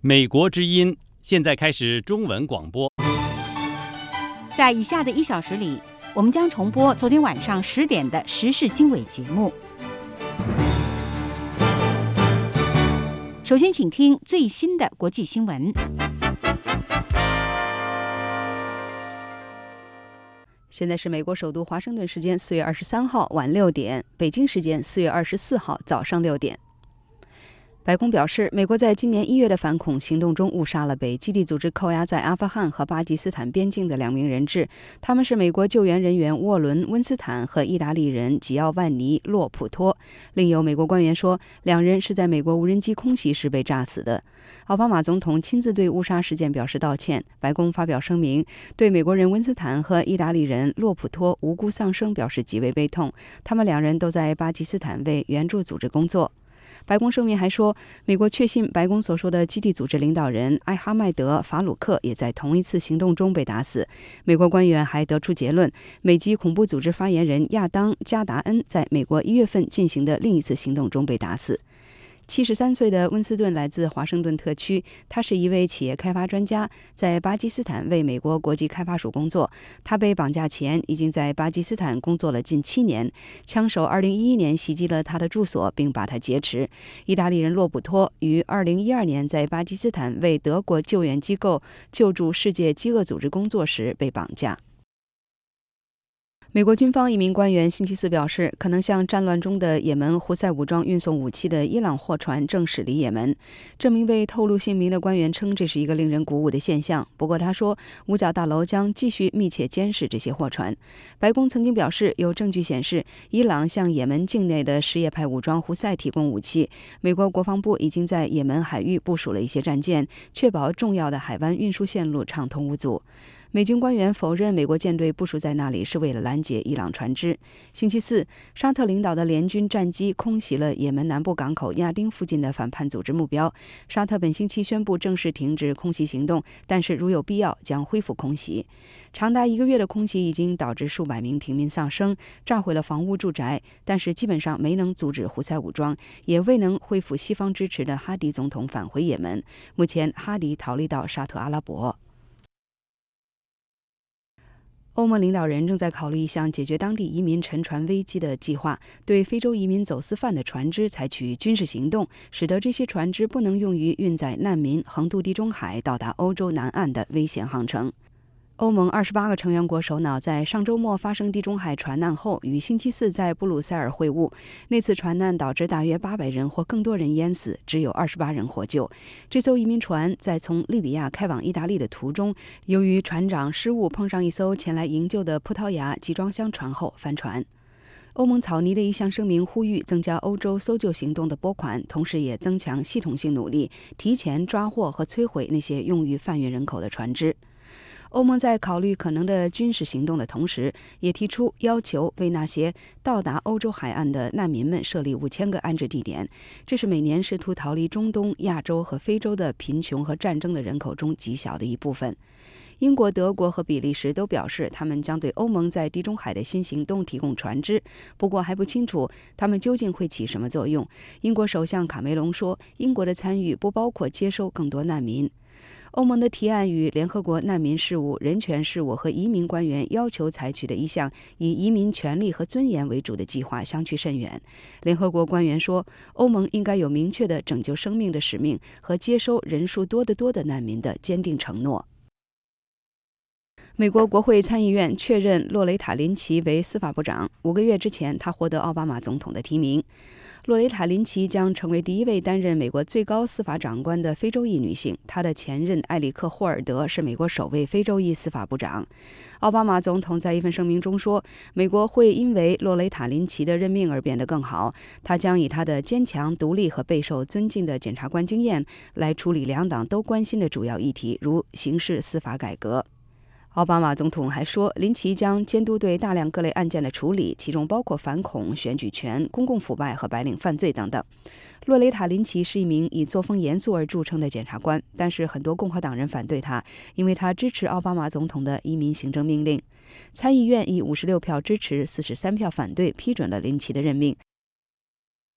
美国之音现在开始中文广播。 在以下的1小时里，我们将重播昨天晚上10点的时事经纬节目。首先，请听最新的国际新闻。 现在是美国首都华盛顿时间4月23号晚6点，北京时间4月24号早上6点。白宫表示，美国在今年1月的反恐行动中误杀了被基地组织扣押在阿富汗和巴基斯坦边境的2名人质，他们是美国救援人员沃伦·温斯坦和意大利人吉奥万尼·洛普托。另有美国官员说，2人是在美国无人机空袭时被炸死的。奥巴马总统亲自对误杀事件表示道歉。白宫发表声明，对美国人温斯坦和意大利人洛普托无辜丧生表示极为悲痛。他们2人都在巴基斯坦为援助组织工作。白宫声明还说，美国确信白宫所说的基地组织领导人艾哈迈德·法鲁克也在同一次行动中被打死。美国官员还得出结论，美籍恐怖组织发言人亚当·加达恩在美国1月份进行的另一次行动中被打死。73岁的温斯顿来自华盛顿特区，他是一位企业开发专家，在巴基斯坦为美国国际开发署工作。他被绑架前已经在巴基斯坦工作了近7年。枪手2011年袭击了他的住所，并把他劫持。意大利人洛普托于2012年在巴基斯坦为德国救援机构救助世界饥饿组织工作时被绑架。美国军方一名官员星期四表示，可能向战乱中的也门胡塞武装运送武器的伊朗货船正驶离也门。这名未透露姓名的官员称，这是一个令人鼓舞的现象。不过他说，五角大楼将继续密切监视这些货船。白宫曾经表示，有证据显示伊朗向也门境内的什叶派武装胡塞提供武器。美国国防部已经在也门海域部署了一些战舰，确保重要的海湾运输线路畅通无阻。美军官员否认美国舰队部署在那里是为了拦截伊朗船只。星期四，沙特领导的联军战机空袭了也门南部港口亚丁附近的反叛组织目标。沙特本星期宣布正式停止空袭行动，但是如有必要将恢复空袭。长达1个月的空袭已经导致数百名平民丧生，炸毁了房屋住宅，但是基本上没能阻止胡塞武装，也未能恢复西方支持的哈迪总统返回也门。目前哈迪逃离到沙特阿拉伯。欧盟领导人正在考虑一项解决当地移民沉船危机的计划，对非洲移民走私犯的船只采取军事行动，使得这些船只不能用于运载难民横渡地中海到达欧洲南岸的危险航程。欧盟28个成员国首脑在上周末发生地中海船难后，于星期四在布鲁塞尔会晤。那次船难导致大约800人或更多人淹死，只有28人获救。这艘移民船在从利比亚开往意大利的途中，由于船长失误碰上一艘前来营救的葡萄牙集装箱船后翻船。欧盟草拟了一项声明，呼吁增加欧洲搜救行动的拨款，同时也增强系统性努力，提前抓获和摧毁那些用于贩运人口的船只。欧盟在考虑可能的军事行动的同时，也提出要求为那些到达欧洲海岸的难民们设立5000个安置地点。这是每年试图逃离中东、亚洲和非洲的贫穷和战争的人口中极小的一部分。英国、德国和比利时都表示，他们将对欧盟在地中海的新行动提供船只，不过还不清楚他们究竟会起什么作用。英国首相卡梅隆说，英国的参与不包括接收更多难民。欧盟的提案与联合国难民事务、人权事务和移民官员要求采取的一项以移民权利和尊严为主的计划相去甚远。联合国官员说，欧盟应该有明确的拯救生命的使命和接收人数多得多的难民的坚定承诺。美国国会参议院确认洛雷塔·林奇为司法部长。5个月之前，他获得奥巴马总统的提名。洛雷塔·林奇将成为第1位担任美国最高司法长官的非洲裔女性。她的前任埃里克·霍尔德是美国首位非洲裔司法部长。奥巴马总统在一份声明中说，美国会因为洛雷塔·林奇的任命而变得更好。他将以他的坚强、独立和备受尊敬的检察官经验来处理两党都关心的主要议题，如刑事司法改革。奥巴马总统还说，林奇将监督对大量各类案件的处理，其中包括反恐、选举权、公共腐败和白领犯罪等等。洛雷塔·林奇是一名以作风严肃而著称的检察官，但是很多共和党人反对他，因为他支持奥巴马总统的移民行政命令。参议院以56票支持、43票反对批准了林奇的任命。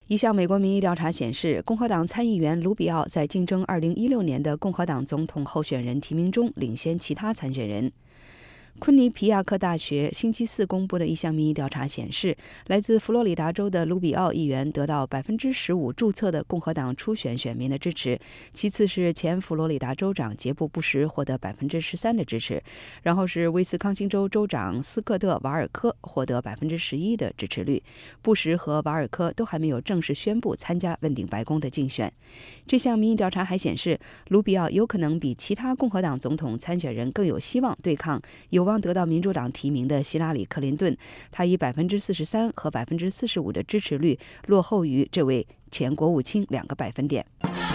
一项美国民意调查显示，共和党参议员卢比奥在竞争2016年的共和党总统候选人提名中领先其他参选人。昆尼皮亚克大学星期四公布的一项民意调查显示，来自佛罗里达州的卢比奥议员得到15%注册的共和党初选选民的支持，其次是前佛罗里达州长杰布·布什获得13%的支持，然后是威斯康星州州长斯科特·瓦尔科获得11%的支持率。布什和瓦尔科都还没有正式宣布参加问鼎白宫的竞选。这项民意调查还显示，卢比奥有可能比其他共和党总统参选人更有希望对抗有望得到民主党提名的希拉里·克林顿，他以43%和45%的支持率落后于这位前国务卿2个百分点。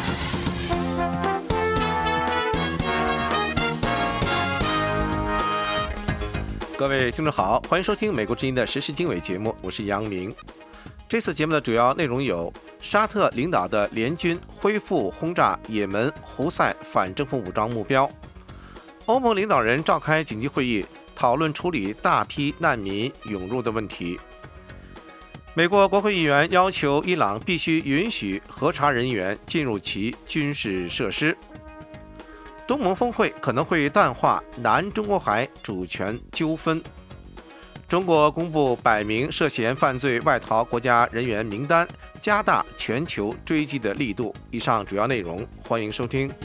各位听众好，欢迎收听美国之音的时事经纬节目，我是杨明。这次节目的主要内容有：沙特领导的联军恢复轰炸也门胡塞反政府武装目标；欧盟领导人召开紧急会议，讨论处理大批难民涌入的问题；美国国会议员要求伊朗必须允许核查人员进入其军事设施；东盟峰会可能会淡化南中国海主权纠纷；中国公布100名涉嫌犯罪外逃国家人员名单，加大全球追击的力度。以上主要内容，欢迎收听。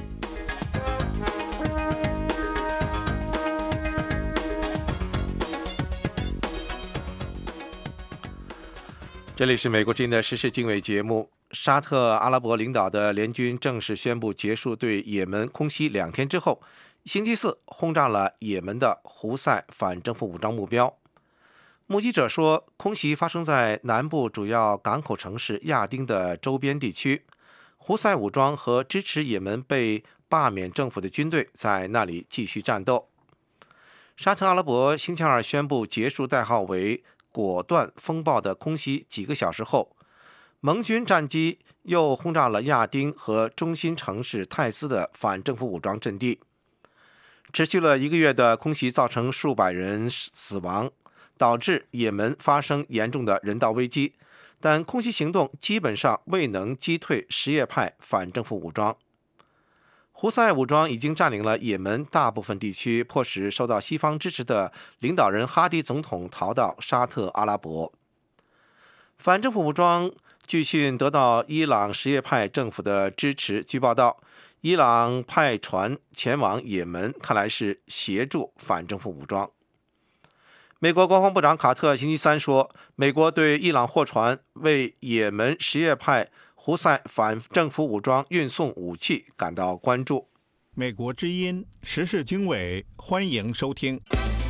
这里是美国之音的时事经纬节目。沙特阿拉伯领导的联军正式宣布结束对也门空袭2天之后，星期四轰炸了也门的胡塞反政府武装目标。目击者说，空袭发生在南部主要港口城市亚丁的周边地区，胡塞武装和支持也门被罢免政府的军队在那里继续战斗。沙特阿拉伯星期二宣布结束代号为果断风暴的空袭几个小时后，盟军战机又轰炸了亚丁和中心城市泰斯的反政府武装阵地。持续了1个月的空袭造成数百人死亡，导致也门发生严重的人道危机，但空袭行动基本上未能击退什叶派反政府武装。胡塞武装已经占领了也门大部分地区，迫使受到西方支持的领导人哈迪总统逃到沙特阿拉伯。反政府武装据信得到伊朗什叶派政府的支持。据报道，伊朗派船前往也门，看来是协助反政府武装。美国国防部长卡特星期三说，美国对伊朗货船为也门什叶派胡塞反政府武装运送武器感到关注。 美国之音时事经纬，欢迎收听。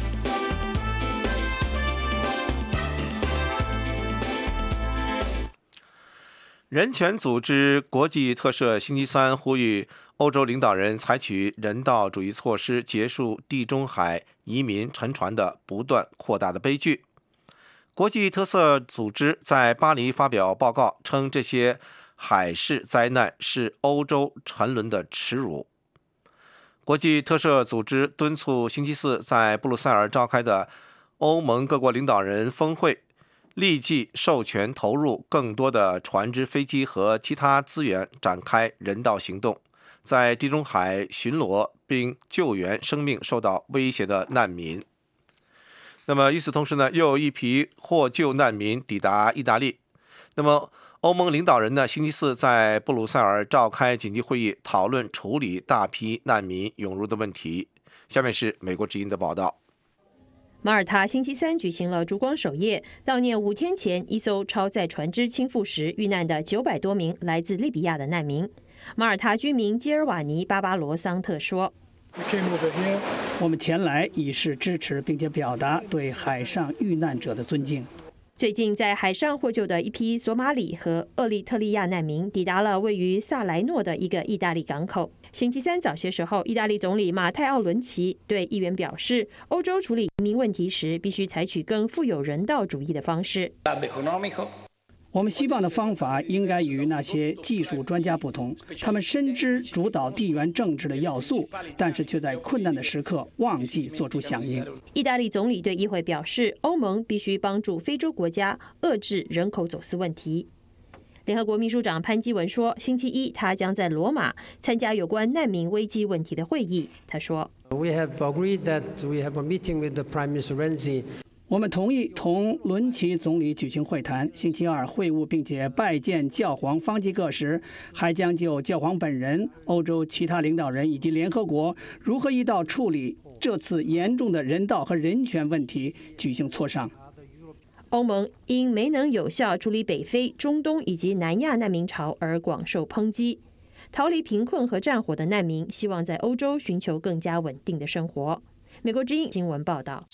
人权组织国际特赦星期三呼吁欧洲领导人采取人道主义措施，结束地中海移民沉船的不断扩大的悲剧。国际特赦组织在巴黎发表报告称，这些海事灾难是欧洲沉沦的耻辱。国际特赦组织敦促星期四在布鲁塞尔召开的欧盟各国领导人峰会立即授权投入更多的船只、飞机和其他资源，展开人道行动，在地中海巡逻并救援生命受到威胁的难民。那么与此同时呢，又有一批获救难民抵达意大利。那么欧盟领导人呢，星期四在布鲁塞尔召开紧急会议，讨论处理大批难民涌入的问题。下面是美国之音的报道。 马耳他星期三举行了烛光守夜，悼念5天前一艘超载船只倾覆时遇难的900多名来自利比亚的难民。马耳他居民基尔瓦尼·巴巴罗桑特说：“ 我们前来以示支持，并且表达对海上遇难者的尊敬。” 最近在海上获救的一批索马里和厄立特利亚难民抵达了位于萨莱诺的一个意大利港口。星期三早些时候，意大利总理马泰奥伦齐对议员表示，欧洲处理移民问题时必须采取更富有人道主义的方式。 我们希望的方法应该与那些技术专家不同，他们深知主导地缘政治的要素，但是却在困难的时刻忘记做出响应。 意大利总理对议会表示，欧盟必须帮助非洲国家遏制人口走私问题。 联合国秘书长潘基文说，星期一他将在罗马参加有关难民危机问题的会议。他说 We have agreed that we have a meeting with the Prime Minister Renzi. 我们同意同伦齐总理举行会谈，星期二会晤并且拜见教皇方济各时，还将就教皇本人、欧洲其他领导人以及联合国如何一道处理这次严重的人道和人权问题举行磋商。 欧盟因没能有效处理北非、中东以及南亚难民潮而广受抨击。逃离贫困和战火的难民希望在欧洲寻求更加稳定的生活。美国之音新闻报道。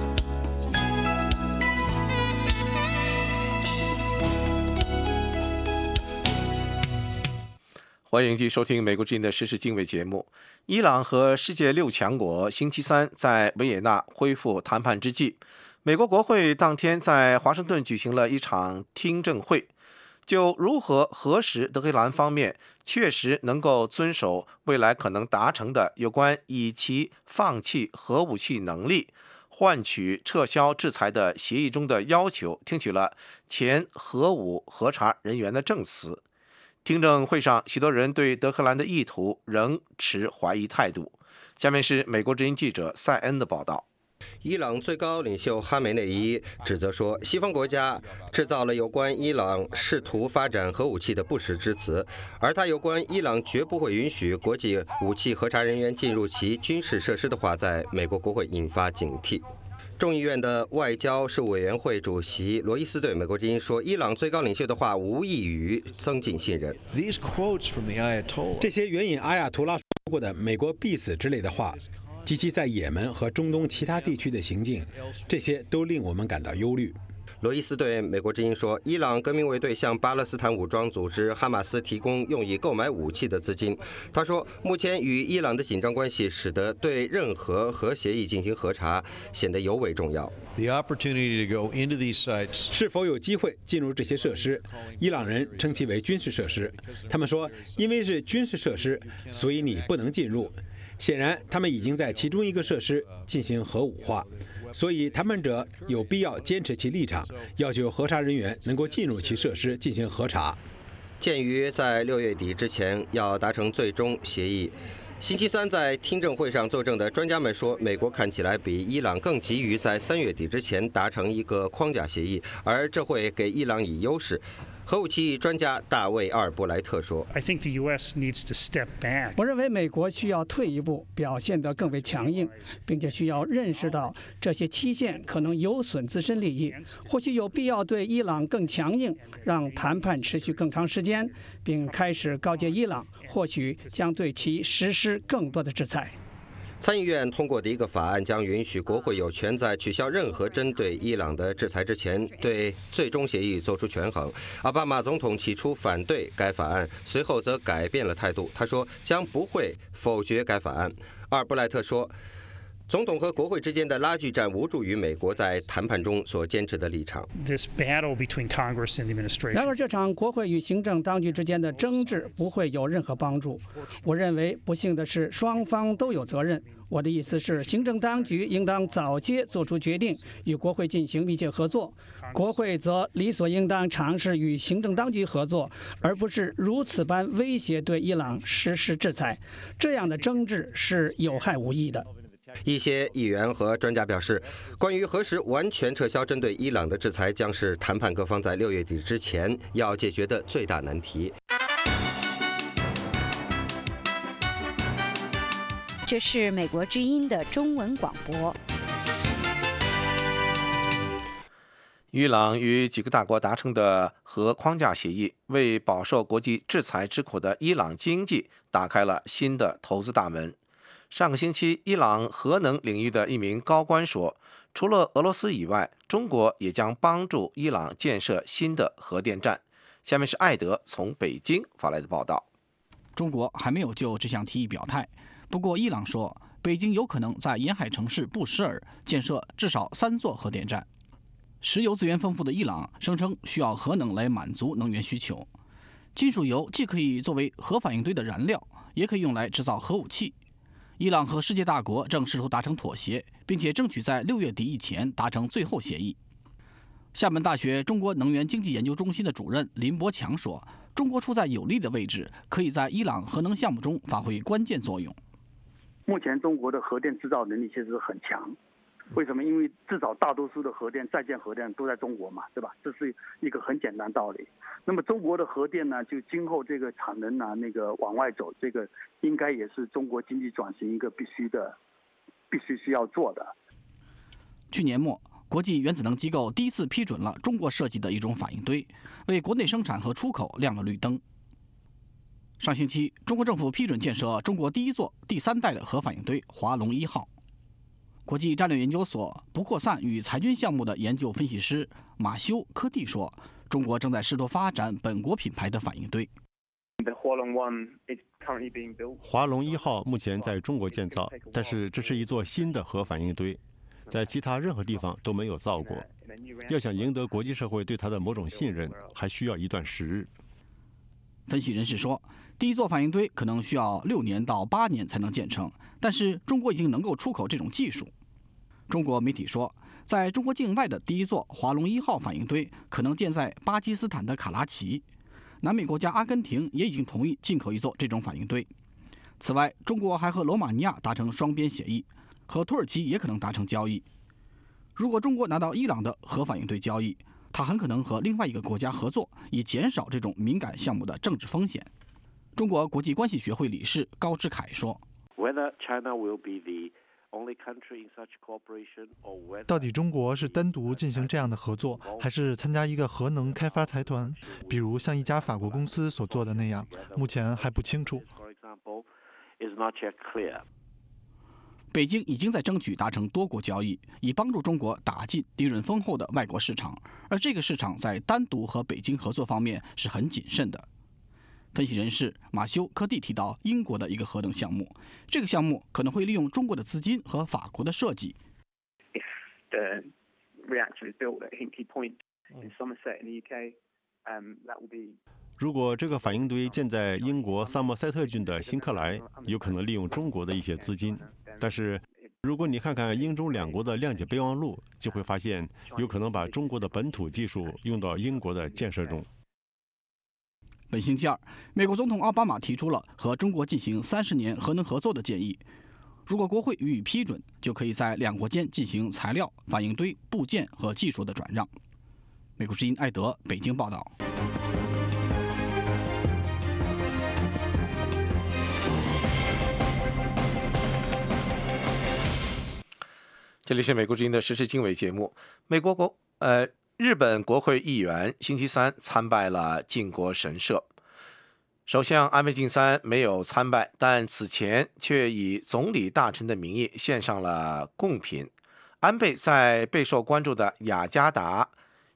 欢迎继续收听美国之音的时事经纬节目。伊朗和世界6强国星期三在维也纳恢复谈判之际，美国国会当天在华盛顿举行了一场听证会，就如何核实德黑兰方面确实能够遵守未来可能达成的有关以其放弃核武器能力换取撤销制裁的协议中的要求，听取了前核武核查人员的证词。听证会上，许多人对德黑兰的意图仍持怀疑态度。下面是美国之音记者塞恩的报道。 伊朗最高领袖哈梅内伊指责说，西方国家制造了有关伊朗试图发展核武器的不实之词，而他有关伊朗绝不会允许国际武器核查人员进入其军事设施的话，在美国国会引发警惕。众议院的外交事务委员会主席罗伊斯对美国之音说，伊朗最高领袖的话无异于增进信任。 这些援引阿亚图拉说过的美国必死之类的话，及其在也门和中东其他地区的行径，这些都令我们感到忧虑。 罗伊斯对美国之音说，伊朗革命卫队向巴勒斯坦武装组织哈马斯提供用以购买武器的资金。他说，目前与伊朗的紧张关系使得对任何核协议进行核查显得尤为重要。 是否有机会进入这些设施？伊朗人称其为军事设施。他们说，因为是军事设施，所以你不能进入。显然，他们已经在其中一个设施进行核武化。所以谈判者有必要坚持其立场，要求核查人员能够进入其设施进行核查。 鉴于在6月底之前要达成最终协议，星期三在听证会上作证的专家们说，美国看起来比伊朗更急于在3月底之前达成一个框架协议，而这会给伊朗以优势。核武器专家大卫·阿尔布莱特说， 我认为美国需要退一步，表现得更为强硬，并且需要认识到这些期限可能有损自身利益，或许有必要对伊朗更强硬，让谈判持续更长时间，并开始告诫伊朗，或许将对其实施更多的制裁。 参议院通过的一个法案将允许国会有权在取消任何针对伊朗的制裁之前，对最终协议做出权衡。奥巴马总统起初反对该法案，随后则改变了态度。他说将不会否决该法案。阿尔布莱特说，总统和国会之间的拉锯战无助于美国在谈判中所坚持的立场。 然而，这场国会与行政当局之间的争执不会有任何帮助。我认为，不幸的是，双方都有责任。我的意思是，行政当局应当早些做出决定，与国会进行密切合作；国会则理所应当尝试与行政当局合作，而不是如此般威胁对伊朗实施制裁。这样的争执是有害无益的。 一些议员和专家表示，关于何时完全撤销针对伊朗的制裁，将是谈判各方在6月底之前要解决的最大难题。 这是美国之音的中文广播。 伊朗与几个大国达成的核框架协议，为饱受国际制裁之苦的伊朗经济打开了新的投资大门。上个星期，伊朗核能领域的一名高官说，除了俄罗斯以外，中国也将帮助伊朗建设新的核电站。下面是艾德从北京发来的报道。 中国还没有就这项提议表态，不过伊朗说，北京有可能在沿海城市布什尔建设至少3座核电站。石油资源丰富的伊朗声称需要核能来满足能源需求。金属油既可以作为核反应堆的燃料，也可以用来制造核武器。伊朗和世界大国正试图达成妥协，并且争取在6月底以前达成最后协议。 厦门大学中国能源经济研究中心的主任林伯强说，中国处在有利的位置，可以在伊朗核能项目中发挥关键作用。 目前中国的核电制造能力其实很强，为什么？因为至少大多数的核电、在建核电都在中国嘛，对吧？这是一个很简单道理。那么中国的核电呢，就今后这个产能呢，往外走，这个应该也是中国经济转型一个必须需要做的。 去年末，国际原子能机构第一次批准了中国设计的一种反应堆，为国内生产和出口亮了绿灯。上星期，中国政府批准建设中国第一座第3代的核反应堆华龙1号。国际战略研究所不扩散与裁军项目的研究分析师马修科蒂说，中国正在试图发展本国品牌的反应堆。 华龙1号目前在中国建造，但是这是一座新的核反应堆，在其他任何地方都没有造过。要想赢得国际社会对它的某种信任，还需要一段时日。 分析人士说，第一座反应堆可能需要6年到8年才能建成，但是中国已经能够出口这种技术。中国媒体说，在中国境外的第一座华龙1号反应堆可能建在巴基斯坦的卡拉奇。南美国家阿根廷也已经同意进口一座这种反应堆。此外，中国还和罗马尼亚达成双边协议，和土耳其也可能达成交易。如果中国拿到伊朗的核反应堆交易，它很可能和另外一个国家合作，以减少这种敏感项目的政治风险。中国国际关系学会理事高志凯说， 到底中国是单独进行这样的合作，还是参加一个核能开发财团，比如像一家法国公司所做的那样，目前还不清楚。 北京已经在争取达成多国交易，以帮助中国打进利润丰厚的外国市场，而这个市场在单独和北京合作方面是很谨慎的。分析人士马修科蒂提到英国的一个核能项目，这个项目可能会利用中国的资金和法国的设计。 如果这个反应堆建在英国萨默塞特郡的新克莱，有可能利用中国的一些资金。但是，如果你看看英中两国的谅解备忘录，就会发现有可能把中国的本土技术用到英国的建设中。 本星期二，美国总统奥巴马提出了和中国进行30年核能合作的建议。如果国会予以批准，就可以在两国间进行材料、反应堆、部件和技术的转让。美国之音艾德北京报道。 这里是美国之音的时事经纬节目。日本国会议员星期三参拜了靖国神社。首相安倍晋三没有参拜，但此前却以总理大臣的名义献上了贡品。安倍在备受关注的雅加达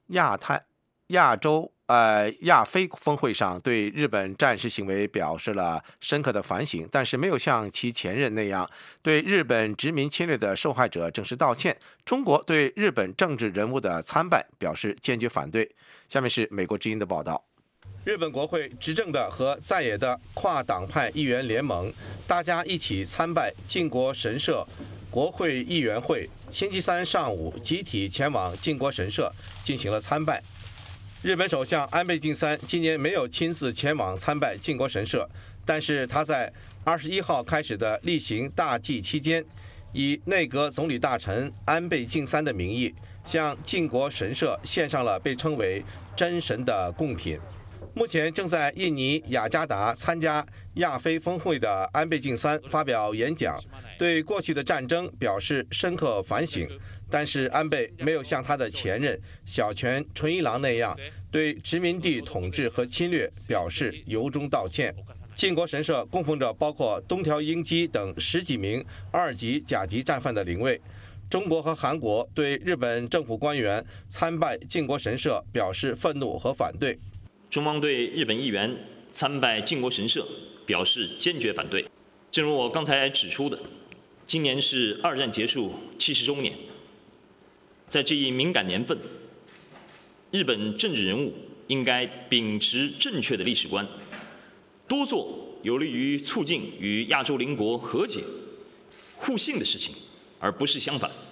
亚非峰会上对日本战时行为表示了深刻的反省，但是没有像其前任那样对日本殖民侵略的受害者正式道歉。中国对日本政治人物的参拜表示坚决反对。下面是美国之音的报道。日本国会执政的和在野的跨党派议员联盟，大家一起参拜靖国神社国会议员会，星期三上午集体前往靖国神社进行了参拜。日本首相安倍晋三今年没有亲自前往参拜靖国神社，但是他在21号开始的例行大祭期间，以内阁总理大臣安倍晋三的名义，向靖国神社献上了被称为真神的贡品。目前正在印尼雅加达参加亚非峰会的安倍晋三发表演讲，对过去的战争表示深刻反省。但是安倍没有像他的前任小泉纯一郎那样对殖民地统治和侵略表示由衷道歉。靖国神社供奉着包括东条英机等10几名2级甲级战犯的灵位。中国和韩国对日本政府官员参拜靖国神社表示愤怒和反对。 中方对日本议员参拜靖国神社表示坚决反对。正如我刚才指出的，今年是2战结束70周年。在这一敏感年份，日本政治人物应该秉持正确的历史观，多做有利于促进与亚洲邻国和解、互信的事情，而不是相反。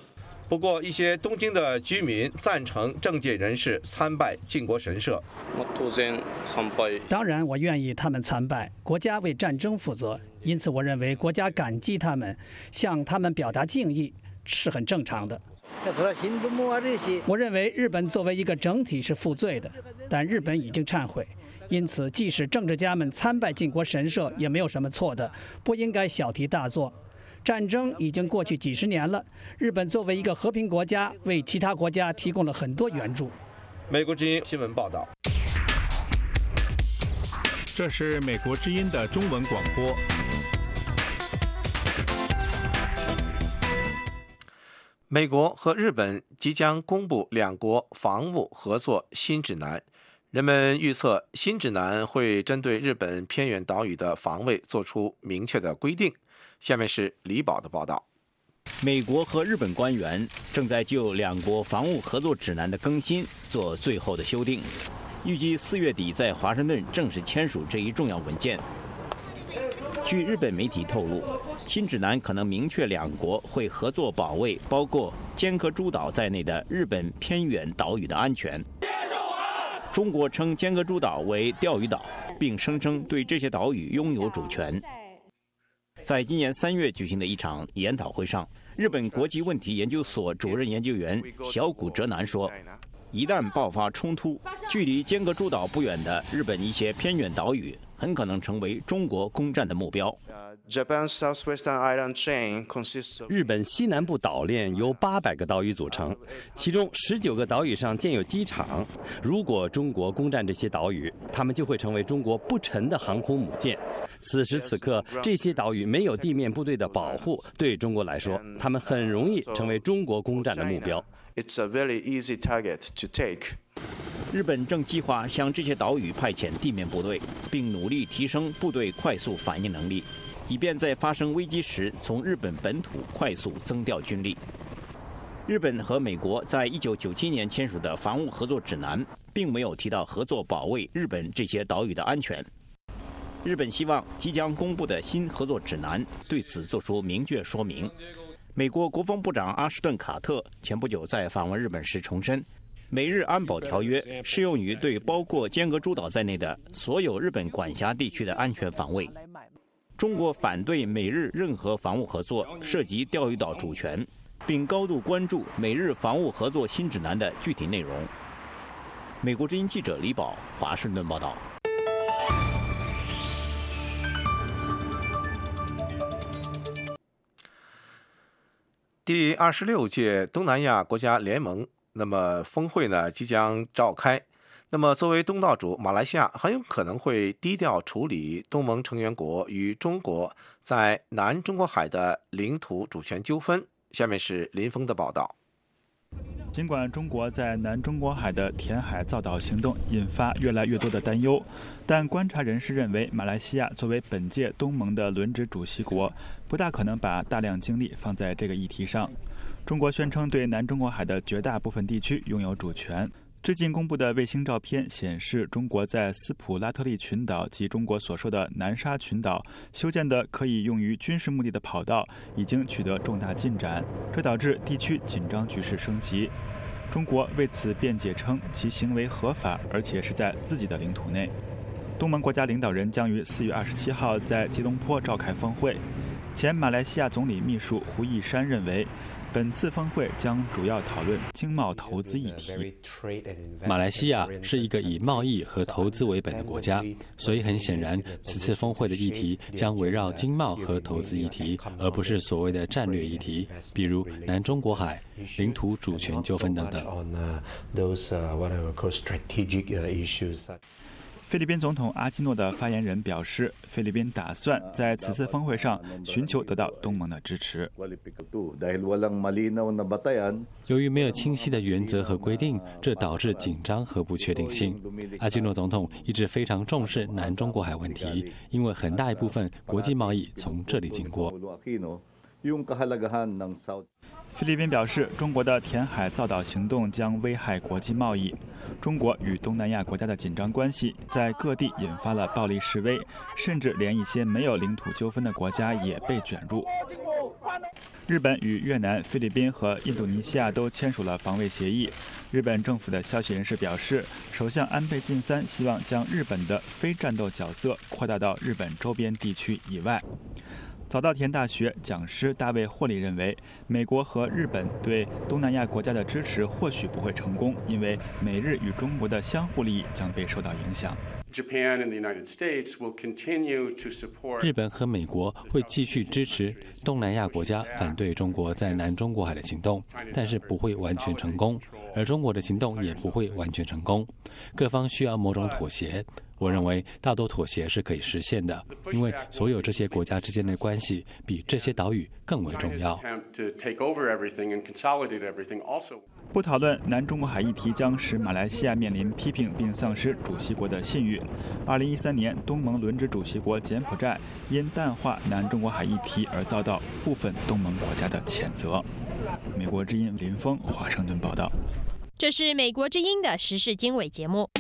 不过，一些东京的居民赞成政界人士参拜靖国神社。 当然，我愿意他们参拜。国家为战争负责，因此我认为国家感激他们，向他们表达敬意是很正常的。我认为日本作为一个整体是负罪的，但日本已经忏悔，因此即使政治家们参拜靖国神社也没有什么错的，不应该小题大做。战争已经过去几十年了，日本作为一个和平国家，为其他国家提供了很多援助。 美国之音新闻报道。 这是美国之音的中文广播。 美国和日本即将公布两国防务合作新指南，人们预测新指南会针对日本偏远岛屿的防卫做出明确的规定。下面是李宝的报道。 美国和日本官员正在就两国防务合作指南的更新做最后的修订，预计4月底在华盛顿正式签署这一重要文件。据日本媒体透露，新指南可能明确两国会合作保卫包括尖阁诸岛在内的日本偏远岛屿的安全。中国称尖阁诸岛为钓鱼岛，并声称对这些岛屿拥有主权。在今年3月举行的一场研讨会上，日本国际问题研究所主任研究员小谷哲男说，一旦爆发冲突，距离尖阁诸岛不远的日本一些偏远岛屿很可能成为中国攻占的目标。 日本西南部岛链由800个岛屿组成，其中19个岛屿上建有机场。如果中国攻占这些岛屿，它们就会成为中国不沉的航空母舰。此时此刻，这些岛屿没有地面部队的保护，对中国来说，它们很容易成为中国攻占的目标。 日本正计划向这些岛屿派遣地面部队，并努力提升部队快速反应能力，以便在发生危机时从日本本土快速增调军力。日本和美国在1997年签署的防务合作指南，并没有提到合作保卫日本这些岛屿的安全。日本希望即将公布的新合作指南对此作出明确说明。美国国防部长阿什顿·卡特前不久在访问日本时重申，美日安保条约适用于对包括尖阁诸岛在内的所有日本管辖地区的安全防卫。中国反对美日任何防务合作涉及钓鱼岛主权，并高度关注美日防务合作新指南的具体内容。美国之音记者李宝，华盛顿报道。 第26届东南亚国家联盟峰会呢即将召开。那么作为东道主，马来西亚很有可能会低调处理东盟成员国与中国在南中国海的领土主权纠纷。下面是林峰的报道。 尽管中国在南中国海的填海造岛行动引发越来越多的担忧，但观察人士认为，马来西亚作为本届东盟的轮值主席国，不大可能把大量精力放在这个议题上。中国宣称对南中国海的绝大部分地区拥有主权。最近公布的卫星照片显示，中国在斯普拉特利群岛及中国所说的南沙群岛修建的可以用于军事目的的跑道已经取得重大进展，这导致地区紧张局势升级。中国为此辩解称，其行为合法，而且是在自己的领土内。东盟国家领导人将于4月27号在吉隆坡召开峰会。前马来西亚总理秘书胡义山认为，本次峰会将主要讨论经贸投资议题。 马来西亚是一个以贸易和投资为本的国家，所以很显然，此次峰会的议题将围绕经贸和投资议题，而不是所谓的战略议题，比如南中国海、领土主权纠纷等等。 菲律宾总统阿基诺的发言人表示，菲律宾打算在此次峰会上寻求得到东盟的支持。 由于没有清晰的原则和规定，这导致紧张和不确定性。阿基诺总统一直非常重视南中国海问题，因为很大一部分国际贸易从这里经过。 菲律宾表示，中国的填海造岛行动将危害国际贸易。中国与东南亚国家的紧张关系在各地引发了暴力示威，甚至连一些没有领土纠纷的国家也被卷入。日本与越南、菲律宾和印度尼西亚都签署了防卫协议。日本政府的消息人士表示，首相安倍晋三希望将日本的非战斗角色扩大到日本周边地区以外。早稻田大学讲师大卫·霍利认为，美国和日本对东南亚国家的支持或许不会成功，因为美日与中国的相互利益将被受到影响。 日本和美国会继续支持东南亚国家反对中国在南中国海的行动，但是不会完全成功，而中国的行动也不会完全成功。各方需要某种妥协。我认为大多妥协是可以实现的，因为所有这些国家之间的关系比这些岛屿更为重要。 不讨论南中国海议题将使马来西亚面临批评并丧失主席国的信誉。2013年，东盟轮值主席国柬埔寨因淡化南中国海议题而遭到部分东盟国家的谴责。美国之音林峰华盛顿报道。 这是美国之音的时事经纬节目。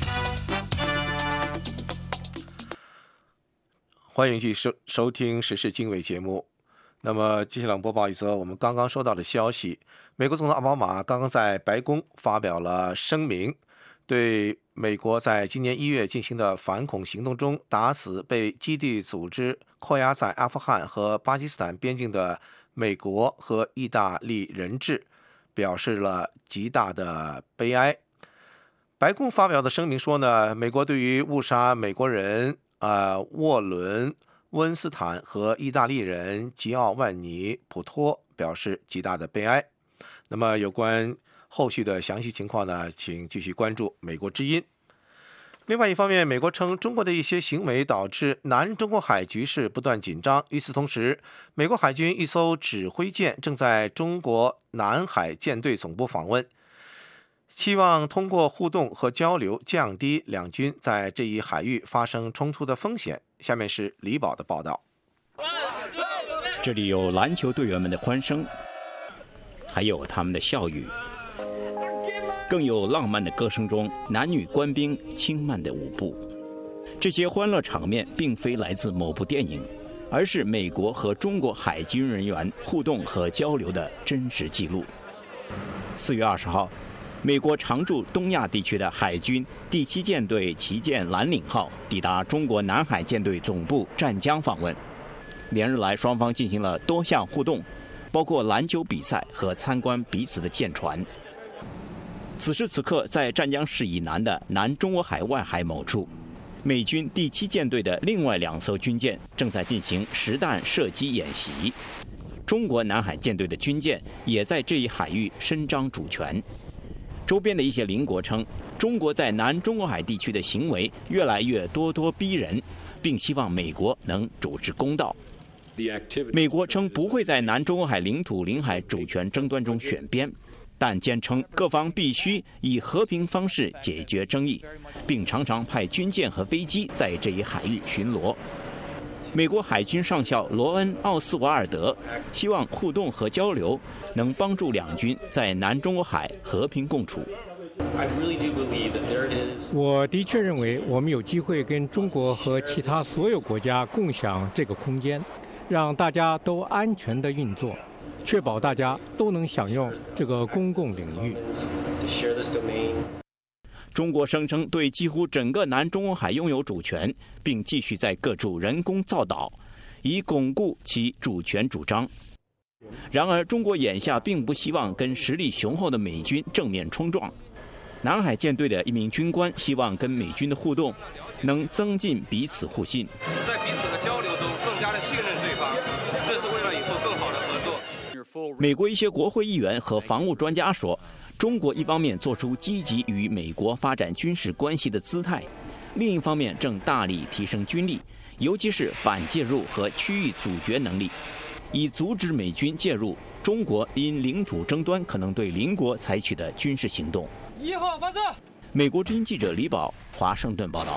欢迎继续收听时事经纬节目。那么接下来播报一则我们刚刚收到的消息，美国总统奥巴马刚刚在白宫发表了声明，对美国在今年1月进行的反恐行动中打死被基地组织扣押在阿富汗和巴基斯坦边境的美国和意大利人质表示了极大的悲哀。白宫发表的声明说呢，美国对于误杀美国人沃伦、温斯坦和意大利人吉奥万尼·普托表示极大的悲哀。那么有关后续的详细情况呢，请继续关注美国之音。另外一方面，美国称中国的一些行为导致南中国海局势不断紧张。与此同时，美国海军一艘指挥舰正在中国南海舰队总部访问，希望通过互动和交流降低两军在这一海域发生冲突的风险。下面是李宝的报道。 这里有篮球队员们的欢声，还有他们的笑语，更有浪漫的歌声中男女官兵轻慢的舞步。这些欢乐场面并非来自某部电影，而是美国和中国海军人员互动和交流的真实记录。4月20号，美国常驻东亚地区的海军第7舰队旗舰蓝岭号抵达中国南海舰队总部湛江访问。连日来，双方进行了多项互动，包括篮球比赛和参观彼此的舰船。此时此刻，在湛江市以南的南中国海外海某处，美军第7舰队的另外2艘军舰正在进行实弹射击演习。中国南海舰队的军舰也在这一海域伸张主权。周边的一些邻国称，中国在南中国海地区的行为越来越咄咄逼人，并希望美国能主持公道。美国称不会在南中国海领土领海主权争端中选边，但坚称各方必须以和平方式解决争议，并常常派军舰和飞机在这一海域巡逻。美国海军上校罗恩·奥斯瓦尔德希望互动和交流能帮助两军在南中国海和平共处。 我的确认为我们有机会跟中国和其他所有国家共享这个空间，让大家都安全地运作，确保大家都能享用这个公共领域。 中国声称对几乎整个南中国海拥有主权，并继续在各处人工造岛，以巩固其主权主张。然而，中国眼下并不希望跟实力雄厚的美军正面冲撞。南海舰队的一名军官希望跟美军的互动能增进彼此互信， 在彼此的交流中更加的信任对方，这是为了以后更好的合作。 美国一些国会议员和防务专家说，中国一方面做出积极与美国发展军事关系的姿态，另一方面正大力提升军力，尤其是反介入和区域阻绝能力，以阻止美军介入中国因领土争端可能对邻国采取的军事行动。 1号发射。 美国之音记者李宝，华盛顿报道。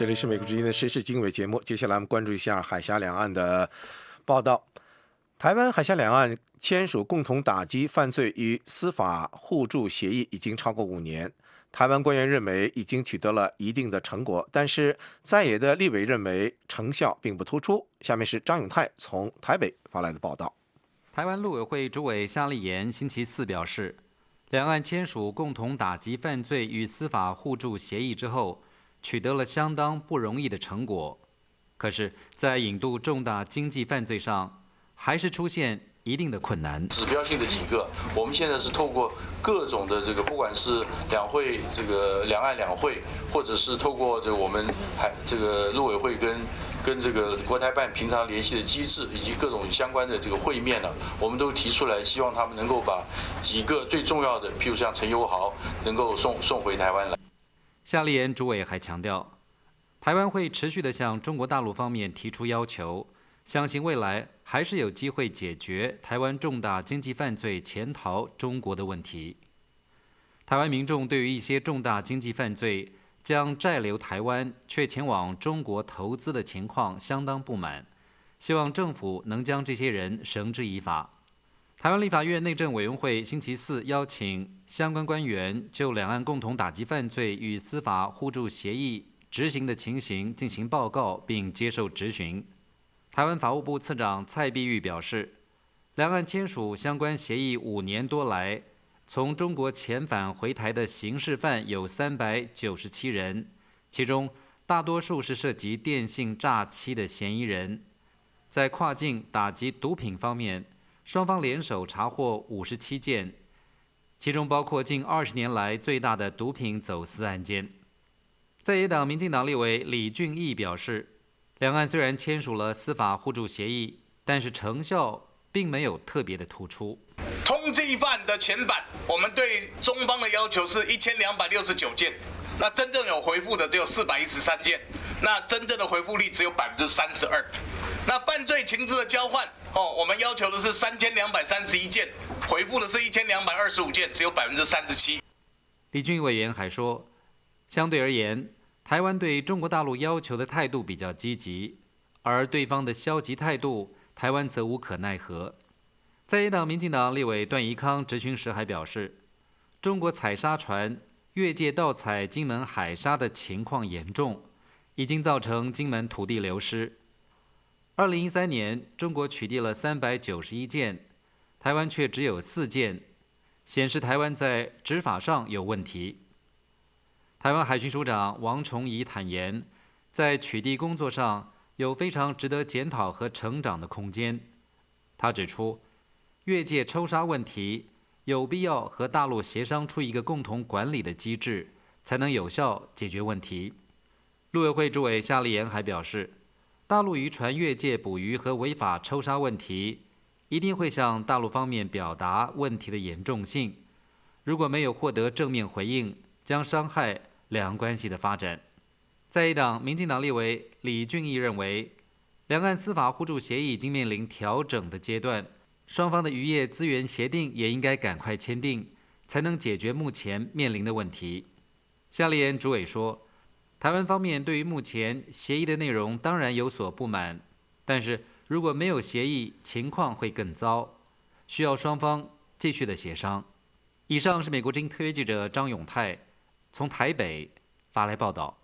这里是美国之音的时事经纬节目，接下来我们关注一下海峡两岸的报道。台湾海峡两岸签署共同打击犯罪与司法互助协议已经超过5年，台湾官员认为已经取得了一定的成果，但是在野的立委认为成效并不突出。下面是张永泰从台北发来的报道。 台湾陆委会主委夏立言星期四表示，两岸签署共同打击犯罪与司法互助协议之后，取得了相当不容易的成果，可是，在引渡重大经济犯罪上，还是出现一定的困难。 指标性的几个，我们现在是透过各种的这个，不管是两会这个两岸两会，或者是透过这个我们这个陆委会跟这个国台办平常联系的机制，以及各种相关的这个会面呢，我们都提出来，希望他们能够把几个最重要的，譬如像陈友豪，能够送回台湾来。 夏立言主委还强调，台湾会持续地向中国大陆方面提出要求，相信未来还是有机会解决台湾重大经济犯罪潜逃中国的问题。台湾民众对于一些重大经济犯罪将债留台湾却前往中国投资的情况相当不满，希望政府能将这些人绳之以法。台湾立法院内政委员会星期四邀请相关官员就两岸共同打击犯罪与司法互助协议执行的情形进行报告，并接受质询。台湾法务部次长蔡碧玉表示，两岸签署相关协议5年多来，从中国遣返回台的刑事犯有397人，其中大多数是涉及电信诈欺的嫌疑人。在跨境打击毒品方面，双方联手查获57件，其中包括近20年来最大的毒品走私案件。在野党民进党立委李俊毅表示，两岸虽然签署了司法互助协议，但是成效并没有特别的突出。 通缉犯的遣返，我们对中方的要求是1269件，那真正有回复的只有413件，那真正的回复率只有32%。那犯罪情资的交换，我们要求的是3231件，回复的是1225件，只有37%。 李俊毅委员还说，相对而言，台湾对中国大陆要求的态度比较积极，而对方的消极态度，台湾则无可奈何。在野党民进党立委段宜康质询时还表示，中国采砂船越界盗采金门海沙的情况严重，已经造成金门土地流失。2013年，中国取缔了391件，台湾却只有4件，显示台湾在执法上有问题。台湾海巡署长王崇仪坦言，在取缔工作上有非常值得检讨和成长的空间。他指出，越界抽沙问题有必要和大陆协商出一个共同管理的机制，才能有效解决问题。陆委会主委夏立言还表示，大陆渔船越界捕鱼和违法抽沙问题，一定会向大陆方面表达问题的严重性。如果没有获得正面回应，将伤害两岸关系的发展。在野党民进党立委李俊毅认为，两岸司法互助协议已经面临调整的阶段，双方的渔业资源协定也应该赶快签订，才能解决目前面临的问题。夏立言主委说，台湾方面对于目前协议的内容当然有所不满，但是如果没有协议，情况会更糟，需要双方继续的协商。以上是美国之音特约记者张永泰从台北发来报道。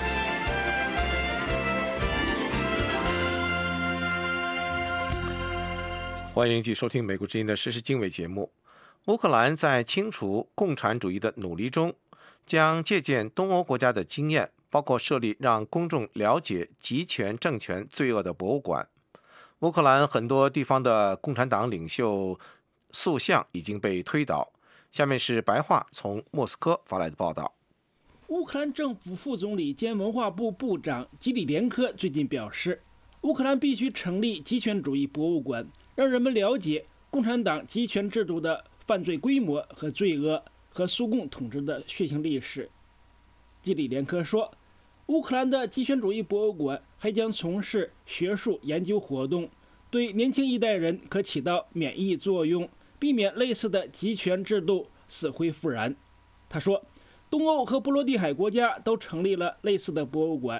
欢迎继续收听美国之音的时事经纬节目。乌克兰在清除共产主义的努力中，将借鉴东欧国家的经验，包括设立让公众了解集权政权罪恶的博物馆。乌克兰很多地方的共产党领袖塑像已经被推倒。下面是白话从莫斯科发来的报道。 乌克兰政府副总理兼文化部部长基里连科最近表示，乌克兰必须成立极权主义博物馆，让人们了解共产党集权制度的犯罪规模和罪恶和苏共统治的血腥历史。基里连科说，乌克兰的极权主义博物馆还将从事学术研究活动，对年轻一代人可起到免疫作用，避免类似的集权制度死灰复燃。他说，东欧和波罗的海国家都成立了类似的博物馆，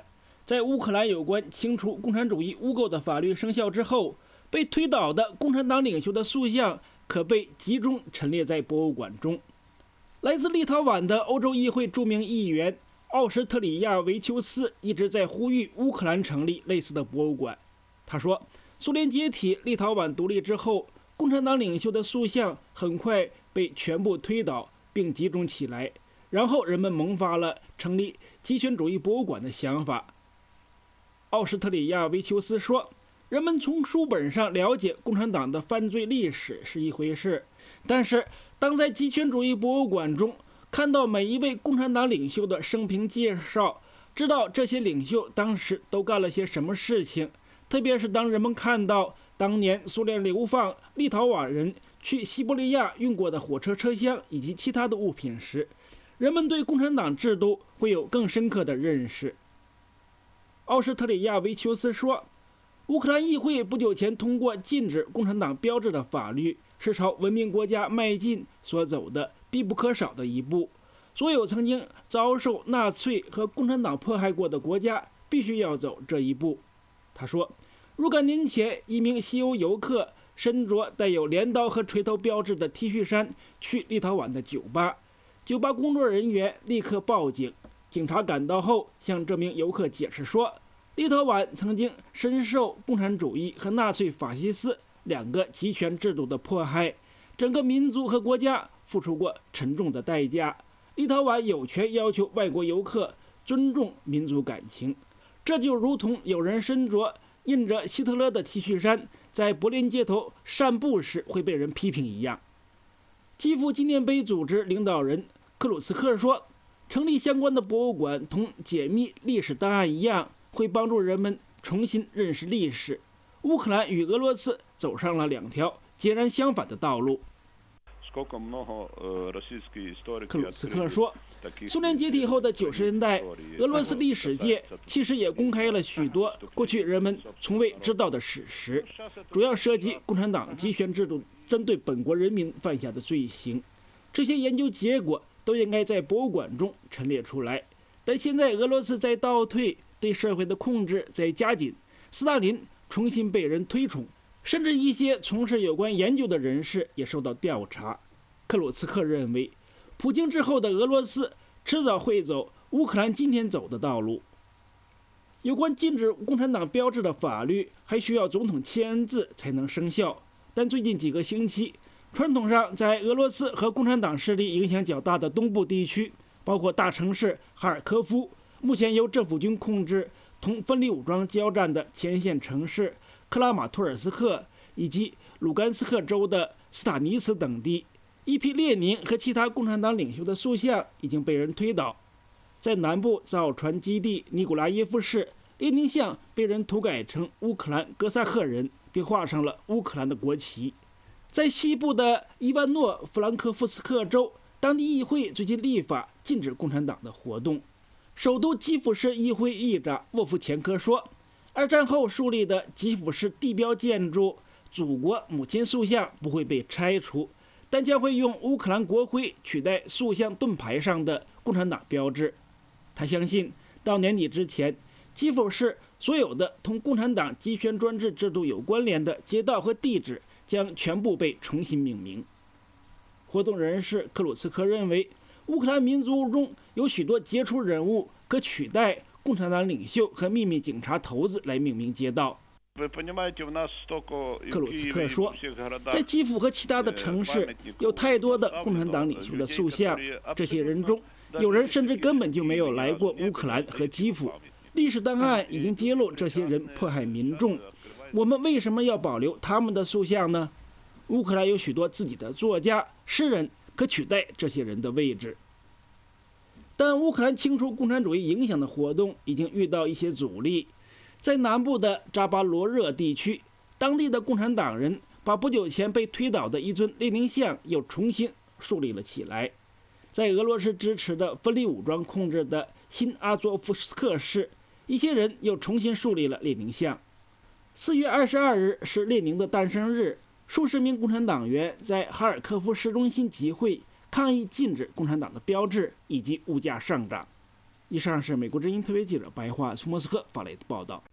在乌克兰有关清除共产主义污垢的法律生效之后，被推倒的共产党领袖的塑像可被集中陈列在博物馆中。来自立陶宛的欧洲议会著名议员奥什特里亚维丘斯一直在呼吁乌克兰成立类似的博物馆。他说，苏联解体、立陶宛独立之后，共产党领袖的塑像很快被全部推倒并集中起来，然后人们萌发了成立极权主义博物馆的想法。奥什特里亚维丘斯说，人们从书本上了解共产党的犯罪历史是一回事，但是当在极权主义博物馆中看到每一位共产党领袖的生平介绍，知道这些领袖当时都干了些什么事情，特别是当人们看到当年苏联流放立陶宛人去西伯利亚运过的火车车厢以及其他的物品时，人们对共产党制度会有更深刻的认识。奥什特里亚维丘斯说，乌克兰议会不久前通过禁止共产党标志的法律，是朝文明国家迈进所走的必不可少的一步。所有曾经遭受纳粹和共产党迫害过的国家必须要走这一步。他说，若干年前，一名西欧游客身着带有镰刀和锤头标志的 T 恤衫去立陶宛的酒吧，酒吧工作人员立刻报警。警察赶到后向这名游客解释说，立陶宛曾经深受共产主义和纳粹法西斯两个极权制度的迫害，整个民族和国家付出过沉重的代价。立陶宛有权要求外国游客尊重民族感情，这就如同有人身着印着希特勒的 T 恤衫在柏林街头散步时会被人批评一样。基辅纪念碑组织领导人克鲁斯克说，成立相关的博物馆同解密历史档案一样，会帮助人们重新认识历史。乌克兰与俄罗斯走上了两条截然相反的道路。克鲁斯克说，苏联解体后的90年代，俄罗斯历史界其实也公开了许多过去人们从未知道的史实，主要涉及共产党极权制度针对本国人民犯下的罪行。这些研究结果都应该在博物馆中陈列出来。但现在俄罗斯在倒退，对社会的控制在加紧，斯大林重新被人推崇，甚至一些从事有关研究的人士也受到调查。克鲁茨克认为，普京之后的俄罗斯迟早会走乌克兰今天走的道路。有关禁止共产党标志的法律还需要总统签字才能生效，但最近几个星期，传统上在俄罗斯和共产党势力影响较大的东部地区，包括大城市哈尔科夫，目前由政府军控制同分离武装交战的前线城市克拉马托尔斯克以及卢甘斯克州的斯塔尼茨等地，一批列宁和其他共产党领袖的塑像已经被人推倒。在南部造船基地尼古拉耶夫市，列宁像被人涂改成乌克兰哥萨克人，并画上了乌克兰的国旗。在西部的伊万诺弗兰科夫斯克州，当地议会最近立法禁止共产党的活动。首都基辅市议会议长沃夫前科说，二战后树立的基辅市地标建筑祖国母亲塑像不会被拆除，但将会用乌克兰国徽取代塑像盾牌上的共产党标志。他相信到年底之前，基辅市所有的同共产党集权专制制度有关联的街道和地址将全部被重新命名。活动人士克鲁茨克认为，乌克兰民族中有许多杰出人物可取代共产党领袖和秘密警察头子来命名街道。克鲁茨克说，在基辅和其他的城市有太多的共产党领袖的塑像，这些人中有人甚至根本就没有来过乌克兰和基辅。历史档案已经揭露这些人迫害民众，我们为什么要保留他们的塑像呢？乌克兰有许多自己的作家、诗人可取代这些人的位置。但乌克兰清除共产主义影响的活动已经遇到一些阻力。在南部的扎巴罗热地区，当地的共产党人把不久前被推倒的一尊列宁像又重新树立了起来。在俄罗斯支持的分离武装控制的新阿佐夫斯克市，一些人又重新树立了列宁像。4月22日是列宁的诞生日，数十名共产党员在哈尔科夫市中心集会，抗议禁止共产党的标志以及物价上涨。 以上是美国之音特约记者白桦从莫斯科发来的报道。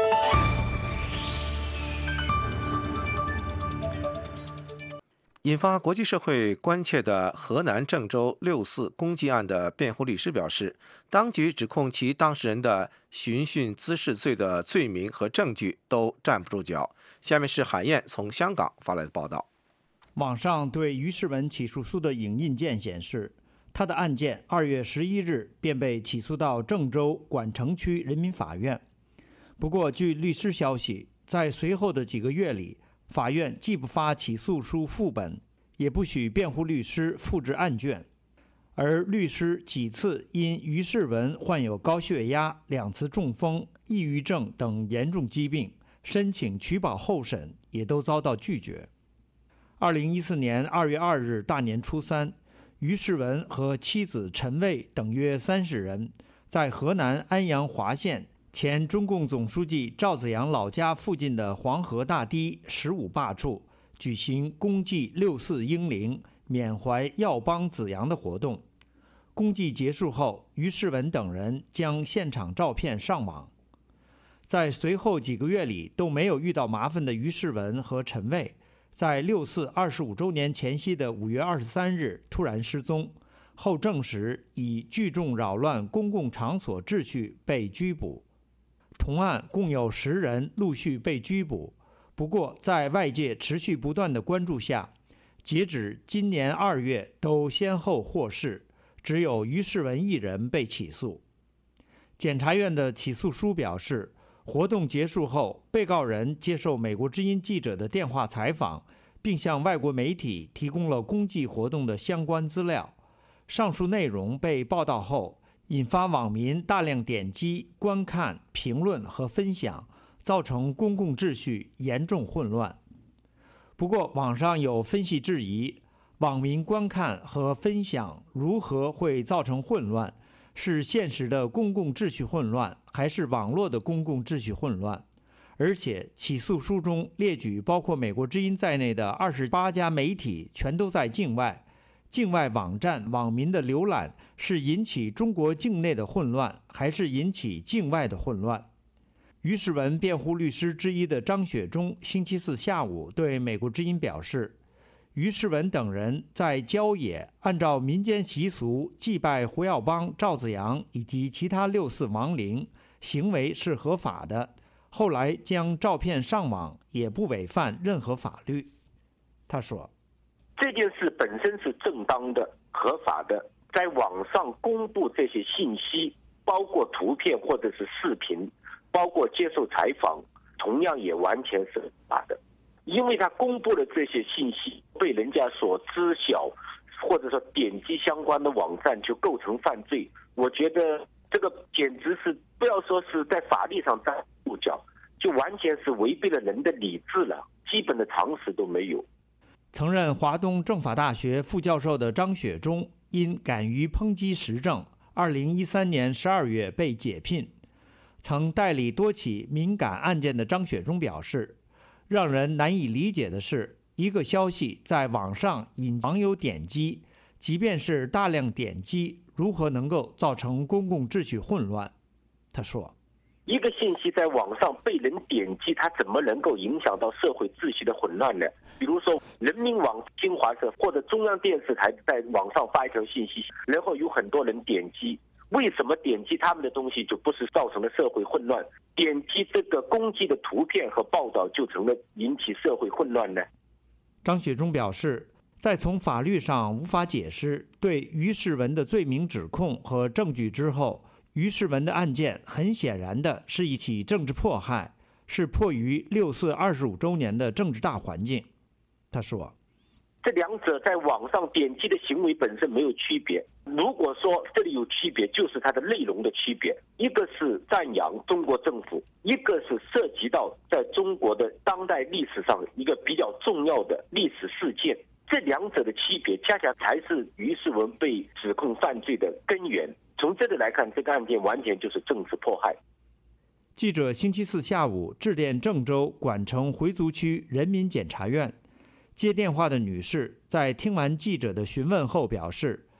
引发国际社会关切的河南郑州6·4公祭案的辩护律师表示，当局指控其当事人的寻衅滋事罪的罪名和证据都站不住脚。下面是海燕从香港发来的报道。 网上对于世文起诉书的影印件显示，他的案件2月11日便被起诉到郑州管城区人民法院。不过，据律师消息，在随后的几个月里，法院既不发起诉书副本，也不许辩护律师复制案卷，而律师几次因于世文患有高血压、2次中风、抑郁症等严重疾病，申请取保候审也都遭到拒绝。2014年2月2日大年初三，于世文和妻子陈卫等约30人，在河南安阳华县前中共总书记赵紫阳老家附近的黄河大堤15坝处举行公祭6·4英灵，缅怀耀邦紫阳的活动。公祭结束后，于世文等人将现场照片上网。在随后几个月里都没有遇到麻烦的于世文和陈卫，在6·4 25周年前夕的5月23日突然失踪，后证实以聚众扰乱公共场所秩序被拘捕。同案共有10人陆续被拘捕，不过在外界持续不断的关注下，截止今年2月都先后获释，只有于世文一人被起诉。检察院的起诉书表示，活动结束后，被告人接受美国之音记者的电话采访，并向外国媒体提供了公祭活动的相关资料。上述内容被报道后，引发网民大量点击、观看、评论和分享，造成公共秩序严重混乱。不过，网上有分析质疑，网民观看和分享如何会造成混乱？是现实的公共秩序混乱，还是网络的公共秩序混乱？而且，起诉书中列举包括美国之音在内的28家媒体全都在境外。境外网站网民的浏览是引起中国境内的混乱，还是引起境外的混乱？于世文辩护律师之一的张雪忠星期4下午对美国之音表示，于世文等人在郊野按照民间习俗祭拜胡耀邦、赵紫阳以及其他6·4亡灵，行为是合法的。后来将照片上网也不违反任何法律。他说， 这件事本身是正当的、合法的，在网上公布这些信息，包括图片或者是视频，包括接受采访，同样也完全是合法的。因为他公布的这些信息被人家所知晓，或者说点击相关的网站就构成犯罪。我觉得这个简直是不要说是在法律上站不住脚，就完全是违背了人的理智了，基本的常识都没有。 曾任华东政法大学副教授的张雪忠因敢于抨击时政，2013年12月被解聘。曾代理多起敏感案件的张雪忠表示，让人难以理解的是，一个消息在网上引网友点击，即便是大量点击，如何能够造成公共秩序混乱？他说， 一个信息在网上被人点击，它怎么能够影响到社会秩序的混乱呢？比如说人民网、新华社或者中央电视台在网上发一条信息，然后有很多人点击，为什么点击他们的东西就不是造成了社会混乱？点击这个攻击的图片和报道就成了引起社会混乱呢？ 张雪忠表示，在从法律上无法解释对于世文的罪名指控和证据之后，于世文的案件很显然的是一起政治迫害，是迫于6·4 25周年的政治大环境。他说， 这两者在网上点击的行为本身没有区别，如果说这里有区别，就是它的内容的区别，一个是赞扬中国政府，一个是涉及到在中国的当代历史上一个比较重要的历史事件，这两者的区别恰恰才是于世文被指控犯罪的根源。从这里来看，这个案件完全就是政治迫害。 记者星期4下午致电郑州管城回族区人民检察院，接电话的女士在听完记者的询问后表示，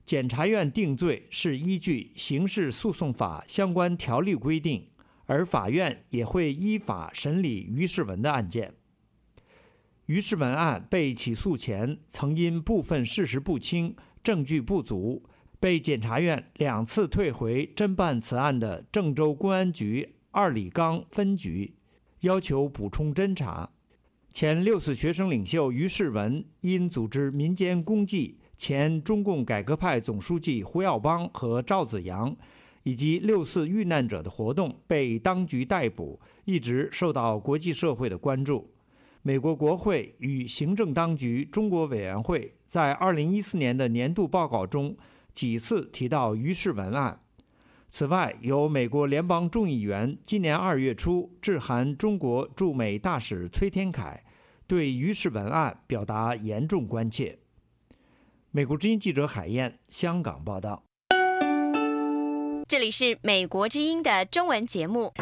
检察院定罪是依据刑事诉讼法相关条例规定，而法院也会依法审理于世文的案件。于世文案被起诉前，曾因部分事实不清、证据不足，被检察院2次退回侦办此案的郑州公安局2里岗分局，要求补充侦查。前6四学生领袖于世文因组织民间公祭前中共改革派总书记胡耀邦和赵紫阳以及6四遇难者的活动被当局逮捕，一直受到国际社会的关注。美国国会与行政当局中国委员会在2014年的年度报告中几次提到于世文案。此外，由美国联邦众议员今年2月初致函中国驻美大使崔天凯，对于世文案表达严重关切。美国之音记者海燕，香港报道。 这里是美国之音的中文节目。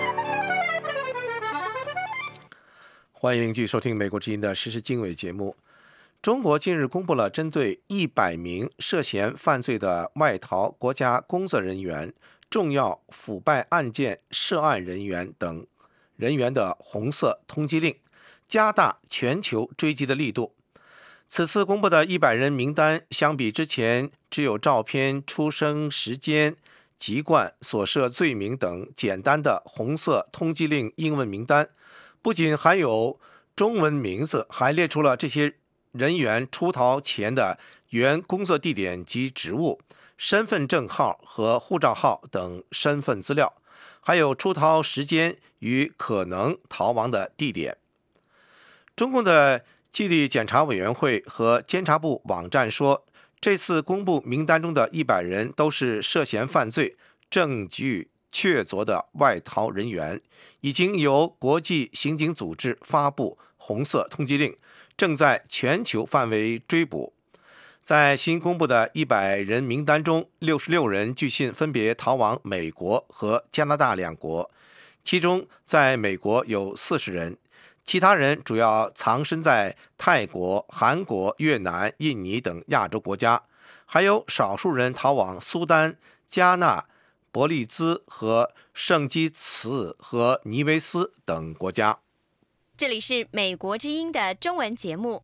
欢迎继续收听美国之音的时事经纬节目。中国近日公布了针对100名涉嫌犯罪的外逃国家工作人员、重要腐败案件涉案人员等人员的红色通缉令，加大全球追击的力度。此次公布的100人名单，相比之前只有照片、出生时间、籍贯、所涉罪名等简单的红色通缉令英文名单，不仅含有中文名字，还列出了这些人员出逃前的原工作地点及职务、身份证号和护照号等身份资料，还有出逃时间与可能逃亡的地点。中共的纪律检查委员会和监察部网站说，这次公布名单中的100人都是涉嫌犯罪、证据确凿的外逃人员，已经由国际刑警组织发布红色通缉令，正在全球范围追捕。在新公布的100人名单中，66人据信分别逃往美国和加拿大2国，其中在美国有40人，其他人主要藏身在泰国、韩国、越南、印尼等亚洲国家，还有少数人逃往苏丹、加纳、伯利兹和圣基茨和尼维斯等国家。 这里是美国之音的中文节目。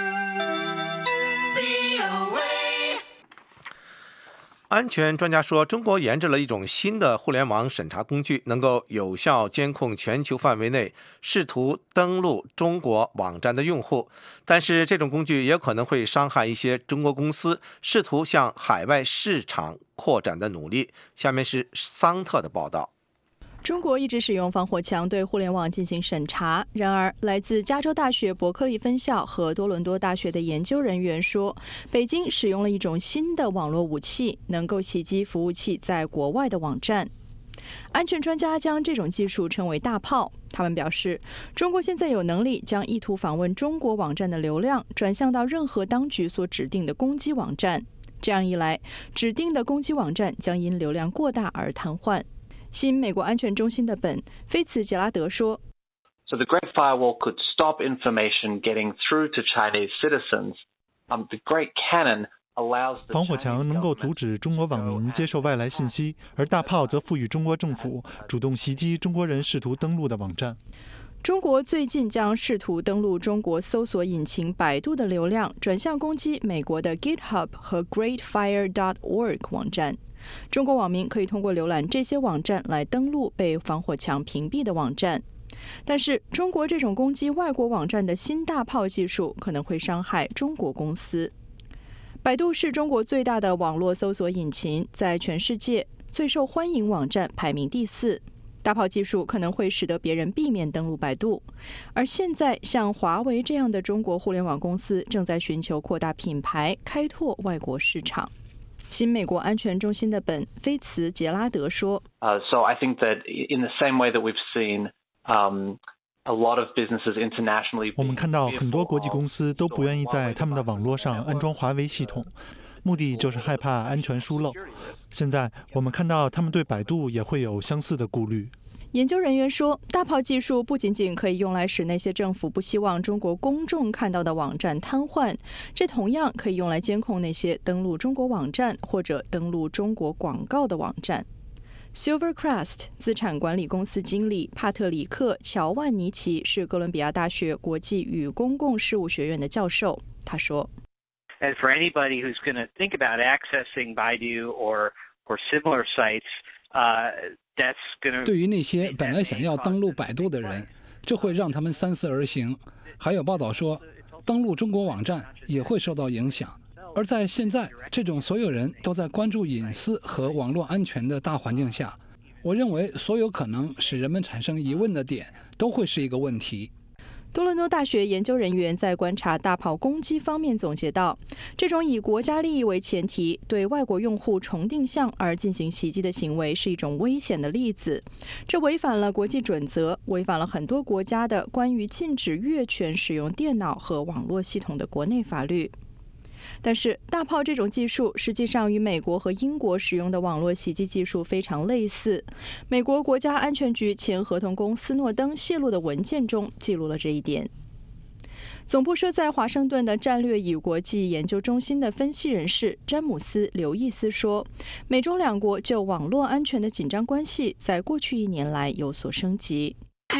安全专家说，中国研制了一种新的互联网审查工具，能够有效监控全球范围内试图登录中国网站的用户。但是，这种工具也可能会伤害一些中国公司试图向海外市场扩展的努力。下面是桑特的报道。 中国一直使用防火墙对互联网进行审查，然而来自加州大学伯克利分校和多伦多大学的研究人员说，北京使用了一种新的网络武器，能够袭击服务器在国外的网站。安全专家将这种技术称为大炮。他们表示，中国现在有能力将意图访问中国网站的流量转向到任何当局所指定的攻击网站，这样一来，指定的攻击网站将因流量过大而瘫痪。新美国安全中心的本·菲茨杰拉德说 So the Great Firewall could stop information getting through to Chinese citizens. The Great Cannon allows the 防火墙能够阻止中国网民接受外来信息，而大炮则赋予中国政府主动袭击中国人试图登录的网站。 中国最近将试图登录中国搜索引擎百度的流量转向攻击美国的 GitHub 和 GreatFire.org 网站。中国网民可以通过浏览这些网站来登录被防火墙屏蔽的网站，但是中国这种攻击外国网站的新大炮技术可能会伤害中国公司。百度是中国最大的网络搜索引擎，在全世界最受欢迎网站排名第4。大炮技术可能会使得别人避免登录百度，而现在像华为这样的中国互联网公司正在寻求扩大品牌，开拓外国市场。新美国安全中心的本·菲茨杰拉德说 So I think that in the same way that we've seen a lot of businesses internationally 我们看到很多国际公司都不愿意在他们的网络上安装华为系统，目的就是害怕安全疏漏。现在我们看到他们对百度也会有相似的顾虑。 研究人员说，大炮技术不仅仅可以用来使那些政府不希望中国公众看到的网站瘫痪，这同样可以用来监控那些登录中国网站或者登录中国广告的网站。Silvercrest 资产管理公司经理帕特里克·乔万尼奇是哥伦比亚大学国际与公共事务学院的教授。他说 And for anybody who's going to think about accessing Baidu or similar sites, that's going to... 对于那些本来想要登录百度的人，这会让他们三思而行。还有报道说，登录中国网站也会受到影响。而在现在这种所有人都在关注隐私和网络安全的大环境下，我认为所有可能使人们产生疑问的点都会是一个问题。 多伦多大学研究人员在观察大炮攻击方面总结到，这种以国家利益为前提对外国用户重定向而进行袭击的行为是一种危险的例子，这违反了国际准则，违反了很多国家的关于禁止越权使用电脑和网络系统的国内法律。但是大炮这种技术实际上与美国和英国使用的网络袭击技术非常类似。美国国家安全局前合同工斯诺登泄露的文件中记录了这一点。总部设在华盛顿的战略与国际研究中心的分析人士詹姆斯·刘易斯说，美中两国就网络安全的紧张关系在过去1年来有所升级。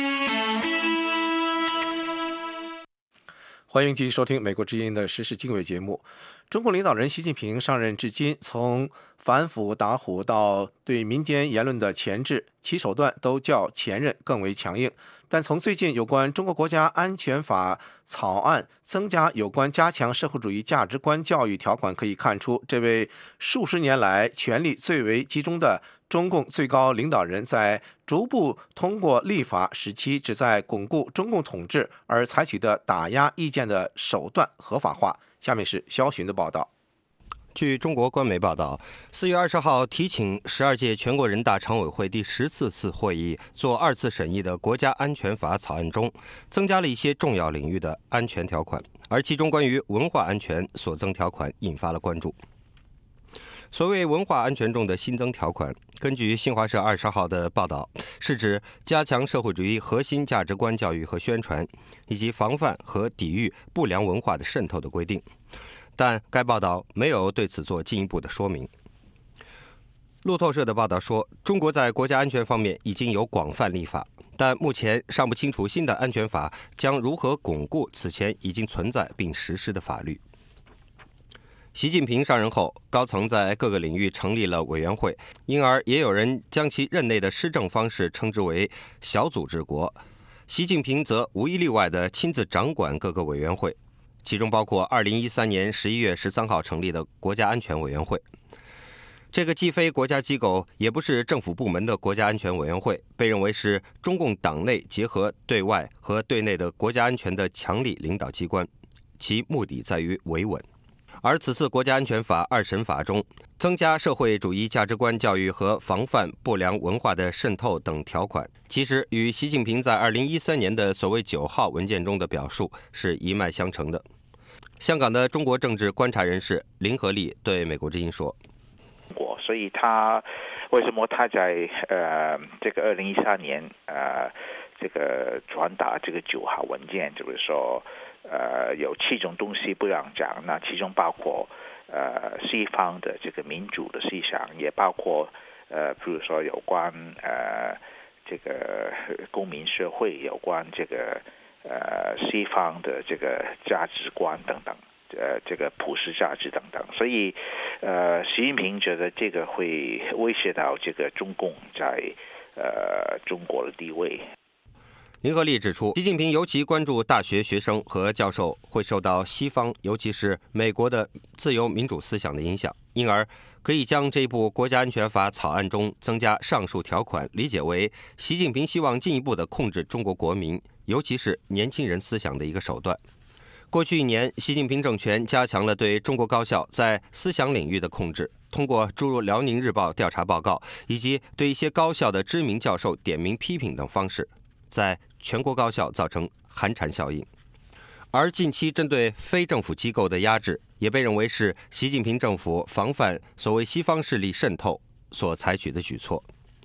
欢迎继续收听美国之音的时事经纬节目。中共领导人习近平上任至今，从反腐打虎到对民间言论的钳制，其手段都较前任更为强硬。但从最近有关中国国家安全法草案增加有关加强社会主义价值观教育条款可以看出，这位数十年来权力最为集中的中共最高领导人在逐步通过立法使其旨在巩固中共统治而采取的打压意见的手段合法化。下面是肖巡的报道。 据中国官媒报道，4月20号提请12届全国人大常委会第14次会议做2次审议的国家安全法草案中，增加了一些重要领域的安全条款，而其中关于文化安全所增条款引发了关注。所谓文化安全中的新增条款，根据新华社20号的报道，是指加强社会主义核心价值观教育和宣传，以及防范和抵御不良文化的渗透的规定。但该报道没有对此做进一步的说明。路透社的报道说，中国在国家安全方面已经有广泛立法，但目前尚不清楚新的安全法将如何巩固此前已经存在并实施的法律。习近平上任后，高层在各个领域成立了委员会，因而也有人将其任内的施政方式称之为小组治国。习近平则无一例外地亲自掌管各个委员会，其中包括2013年11月13号成立的国家安全委员会。这个既非国家机构也不是政府部门的国家安全委员会，被认为是中共党内结合对外和对内的国家安全的强力领导机关，其目的在于维稳。而此次国家安全法2审法中增加社会主义价值观教育和防范不良文化的渗透等条款，其实与习近平在2013年的所谓9号文件中的表述是一脉相承的。香港的中国政治观察人士林和利对美国之音说， 所以他为什么他在这个2013年这个传达这个9号文件，就是说有7种东西不让讲，那其中包括西方的这个民主的思想，也包括比如说有关这个公民社会，有关这个西方的这个价值观等等，这个普世价值等等。所以习近平觉得这个会威胁到这个中共在中国的地位。 林和利指出，习近平尤其关注大学学生和教授会受到西方，尤其是美国的自由民主思想的影响，因而可以将这部国家安全法草案中增加上述条款理解为习近平希望进一步的控制中国国民，尤其是年轻人思想的一个手段。过去1年，习近平政权加强了对中国高校在思想领域的控制，通过诸如辽宁日报调查报告以及对一些高校的知名教授点名批评等方式，在全国高校造成寒蝉效应。而近期针对非政府机构的压制，也被认为是习近平政府防范所谓西方势力渗透所采取的举措。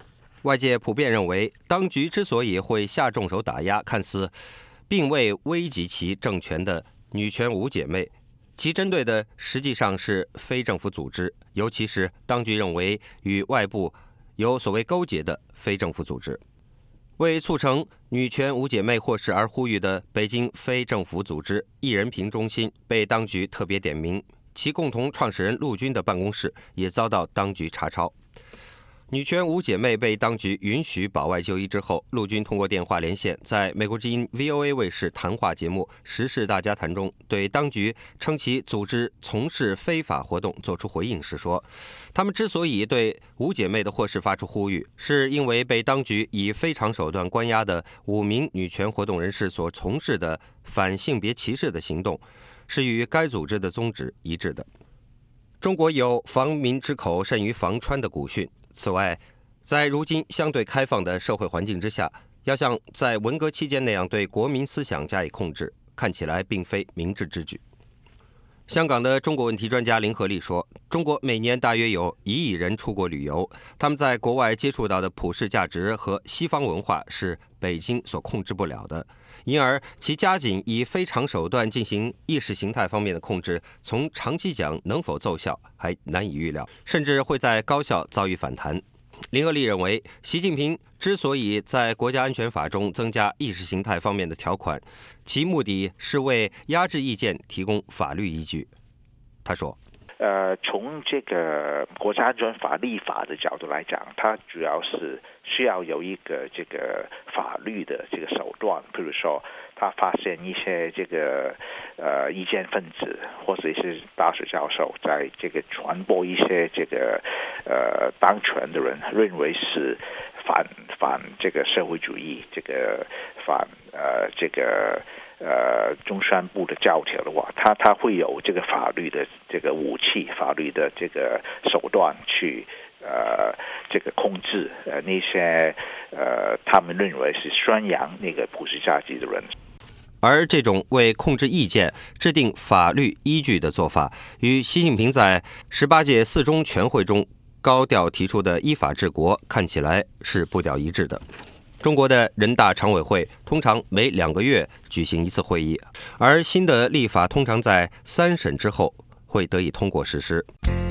外界普遍认为，当局之所以会下重手打压看似并未危及其政权的女权五姐妹，其针对的实际上是非政府组织，尤其是当局认为与外部有所谓勾结的非政府组织。为促成女权五姐妹获释而呼吁的北京非政府组织一人平中心被当局特别点名，其共同创始人陆军的办公室也遭到当局查抄。女权五姐妹被当局允许保外就医之后，陆军通过电话连线，在美国之音 VOA 卫视谈话节目《时事大家谈》中，对当局称其组织从事非法活动作出回应时说，他们之所以对五姐妹的获释发出呼吁，是因为被当局以非常手段关押的5名女权活动人士所从事的反性别歧视的行动，是与该组织的宗旨一致的。中国有防民之口甚于防川的古训。此外，在如今相对开放的社会环境之下，要像在文革期间那样对国民思想加以控制，看起来并非明智之举。香港的中国问题专家林和利说，中国每年大约有1亿人出国旅游，他们在国外接触到的普世价值和西方文化是北京所控制不了的，因而其加紧以非常手段进行意识形态方面的控制，从长期讲能否奏效还难以预料，甚至会在高校遭遇反弹。林和利认为，习近平之所以在国家安全法中增加意识形态方面的条款，其目的是为压制意见提供法律依据。他说， 从这个国家安全法立法的角度来讲，它主要是需要有一个这个法律的这个手段，比如说他发现一些这个意见分子或者是大学教授在这个传播一些这个当权的人认为是反这个社会主义，这个反这个中宣部的教条的话，他会有这个法律的这个武器，法律的这个手段去这个控制那些他们认为是宣扬那个普世价值的人。 而这种为控制意见制定法律依据的做法，与习近平在18届4中全会中高调提出的依法治国看起来是步调一致的。中国的人大常委会通常每2个月举行一次会议，而新的立法通常在3审之后会得以通过实施。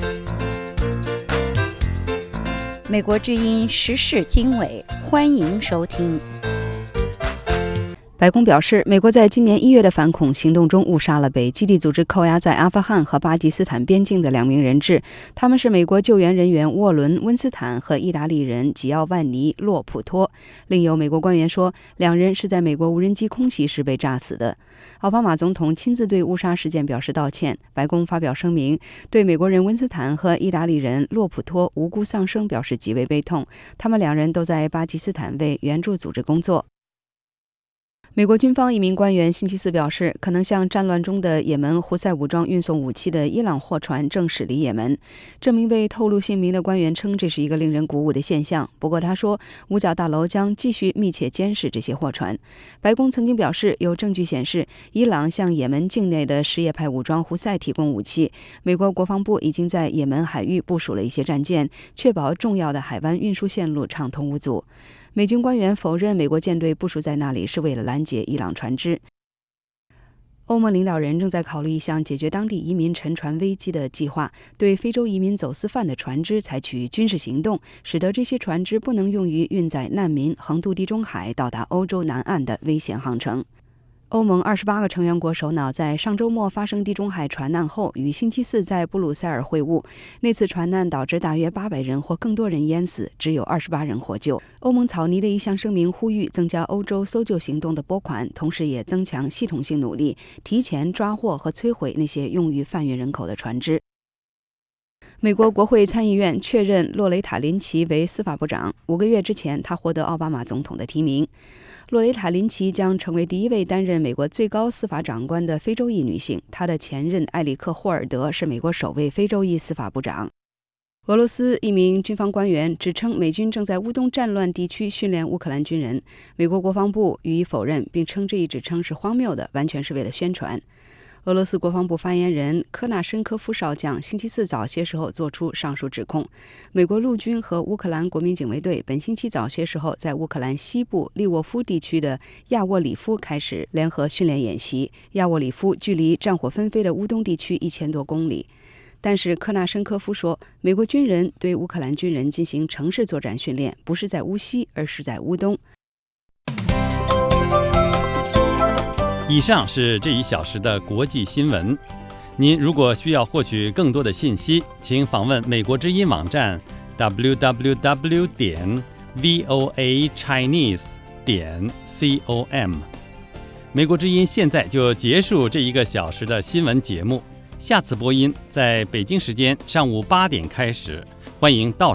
美国之音时事经纬，欢迎收听。白宫表示，美国在今年1月的反恐行动中误杀了被基地组织扣押在阿富汗和巴基斯坦边境的2名人质，他们是美国救援人员沃伦·温斯坦和意大利人吉奥万尼·洛普托。另有美国官员说，2人是在美国无人机空袭时被炸死的。奥巴马总统亲自对误杀事件表示道歉。白宫发表声明，对美国人温斯坦和意大利人洛普托无辜丧生表示极为悲痛。他们2人都在巴基斯坦为援助组织工作。美国军方一名官员星期4表示，可能向战乱中的也门胡塞武装运送武器的伊朗货船正驶离也门。这名未透露姓名的官员称，这是一个令人鼓舞的现象。不过他说，五角大楼将继续密切监视这些货船。白宫曾经表示，有证据显示伊朗向也门境内的什叶派武装胡塞提供武器。美国国防部已经在也门海域部署了一些战舰，确保重要的海湾运输线路畅通无阻。美军官员否认美国舰队部署在那里是为了拦截伊朗船只。欧盟领导人正在考虑一项解决当地移民沉船危机的计划，对非洲移民走私犯的船只采取军事行动，使得这些船只不能用于运载难民横渡地中海到达欧洲南岸的危险航程。欧盟28个成员国首脑在上周末发生地中海船难后，于星期4在布鲁塞尔会晤。那次船难导致大约800人或更多人淹死，只有28人获救。欧盟草拟的一项声明呼吁增加欧洲搜救行动的拨款，同时也增强系统性努力，提前抓获和摧毁那些用于贩运人口的船只。美国国会参议院确认洛雷塔·林奇为司法部长。5个月之前，他获得奥巴马总统的提名。洛雷塔·林奇将成为第一位担任美国最高司法长官的非洲裔女性。她的前任埃里克·霍尔德是美国首位非洲裔司法部长。俄罗斯一名军方官员指称美军正在乌东战乱地区训练乌克兰军人。美国国防部予以否认，并称这一指称是荒谬的，完全是为了宣传。 俄罗斯国防部发言人科纳申科夫少将星期四早些时候作出上述指控。美国陆军和乌克兰国民警卫队本星期早些时候在乌克兰西部利沃夫地区的亚沃里夫开始联合训练演习。亚沃里夫距离战火纷飞的乌东地区1000多公里。但是科纳申科夫说，美国军人对乌克兰军人进行城市作战训练，不是在乌西，而是在乌东。 以上是这1小时的国际新闻。您如果需要获取更多的信息，请访问美国之音网站 www.voachinese.com。美国之音现在就结束这1个小时的新闻节目，下次播音在北京时间上午8点开始，欢迎到